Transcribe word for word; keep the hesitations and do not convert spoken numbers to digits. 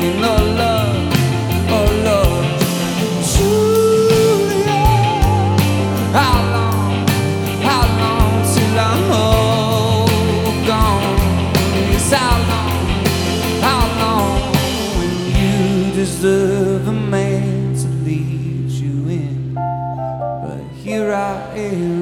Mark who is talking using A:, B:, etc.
A: need no love, oh love. Julia, how long, how long till I'm all gone? Yes, how long, how long when you deserve